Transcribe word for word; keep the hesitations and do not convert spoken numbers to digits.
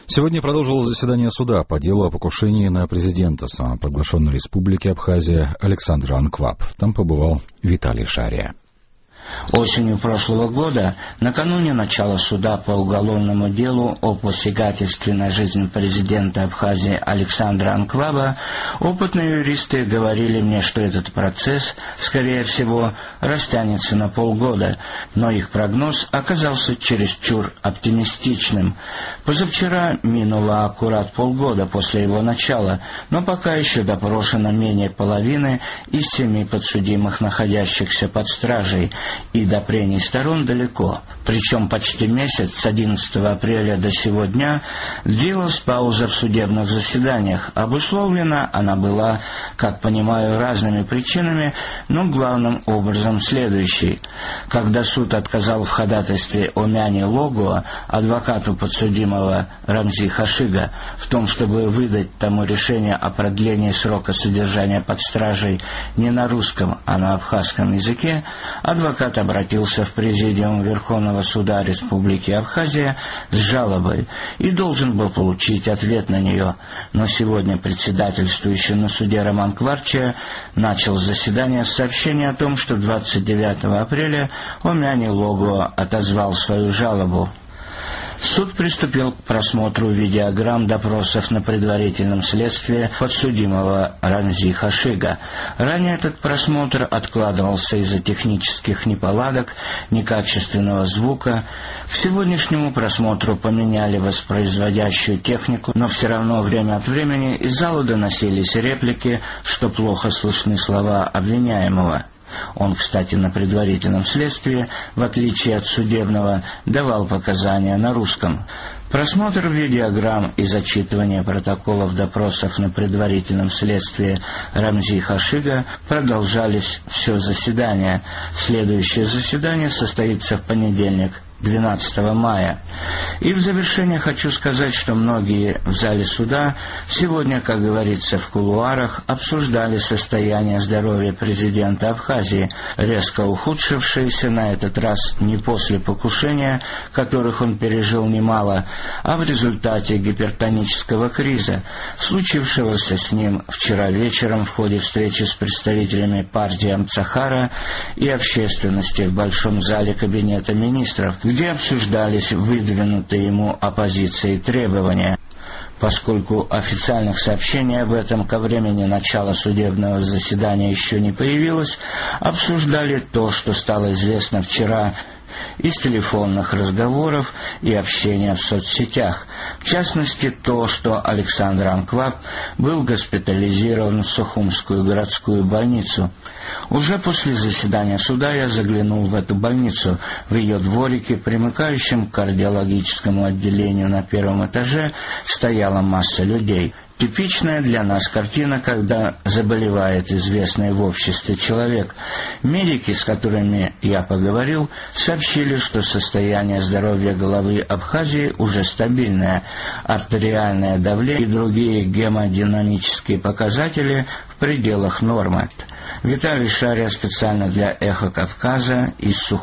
Сегодня продолжилось заседание суда по делу о покушении на президента самопровозглашенной республики Абхазия Александра Анкваб. Там побывал Виталий Шария. Осенью прошлого года, накануне начала суда по уголовному делу о посягательстве на жизнь президента Абхазии Александра Анкваба, опытные юристы говорили мне, что этот процесс, скорее всего, растянется на полгода, но их прогноз оказался чересчур оптимистичным. Позавчера минуло аккурат полгода после его начала, но пока еще допрошено менее половины из семи подсудимых, находящихся под стражей, и до прений сторон далеко. Причем почти месяц, с одиннадцатого апреля до сего дня, длилась пауза в судебных заседаниях. Обусловлена она была, как понимаю, разными причинами, но главным образом следующей. Когда суд отказал в ходатайстве о Мяне Логуа, адвокату подсудимого Рамзи Хашига, в том, чтобы выдать тому решение о продлении срока содержания под стражей не на русском, а на абхазском языке, адвокат обратился в Президиум Верховного суда Республики Абхазия с жалобой и должен был получить ответ на нее. Но сегодня председательствующий на суде Роман Кварчия начал заседание с сообщения о том, что двадцать девятого апреля о Мяне Логуа отозвал свою жалобу. Суд приступил к просмотру видеограмм допросов на предварительном следствии подсудимого Рамзи Хашига. Ранее этот просмотр откладывался из-за технических неполадок, некачественного звука. К сегодняшнему просмотру поменяли воспроизводящую технику, но все равно время от времени из зала доносились реплики, что плохо слышны слова обвиняемого. Он, кстати, на предварительном следствии, в отличие от судебного, давал показания на русском. Просмотр видеограмм и зачитывание протоколов допросов на предварительном следствии Рамзи Хашига продолжались все заседание. Следующее заседание состоится в понедельник, двенадцатого мая. И в завершение хочу сказать, что многие в зале суда сегодня, как говорится в кулуарах, обсуждали состояние здоровья президента Абхазии, резко ухудшившееся на этот раз не после покушения, которых он пережил немало, а в результате гипертонического криза, случившегося с ним вчера вечером в ходе встречи с представителями партии Амцахара и общественности в Большом зале Кабинета министров, где обсуждались выдвинутые ему оппозицией требования. Поскольку официальных сообщений об этом ко времени начала судебного заседания еще не появилось, обсуждали то, что стало известно вчера из телефонных разговоров и общения в соцсетях. В частности, то, что Александр Анкваб был госпитализирован в Сухумскую городскую больницу. Уже после заседания суда я заглянул в эту больницу. В ее дворике, примыкающем к кардиологическому отделению на первом этаже, стояла масса людей. Типичная для нас картина, когда заболевает известный в обществе человек. Медики, с которыми я поговорил, сообщили, что состояние здоровья главы Абхазии уже стабильное, артериальное давление и другие гемодинамические показатели в пределах нормы. Виталий Шария специально для «Эхо Кавказа» из Сухумского.